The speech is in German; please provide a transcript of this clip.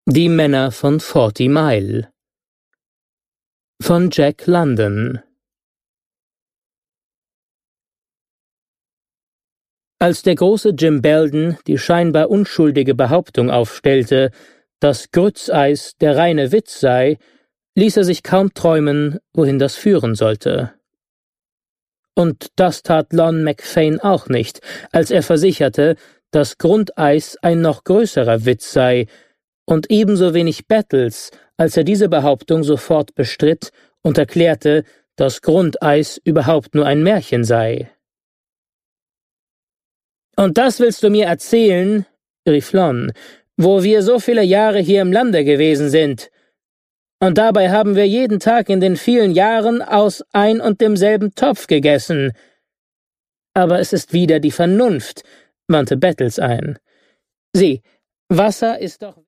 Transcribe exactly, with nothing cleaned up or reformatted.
Die Männer von Forty Mile von Jack London. Als der große Jim Belden die scheinbar unschuldige Behauptung aufstellte, dass Grützeis der reine Witz sei, ließ er sich kaum träumen, wohin das führen sollte. Und das tat Lon McFane auch nicht, als er versicherte, dass Grundeis ein noch größerer Witz sei, und ebenso wenig Battles, als er diese Behauptung sofort bestritt und erklärte, dass Grundeis überhaupt nur ein Märchen sei. »Und das willst du mir erzählen«, rief Lon, »wo wir so viele Jahre hier im Lande gewesen sind. Und dabei haben wir jeden Tag in den vielen Jahren aus ein und demselben Topf gegessen.« »Aber es ist wieder die Vernunft«, wandte Battles ein. »Sieh, Wasser ist doch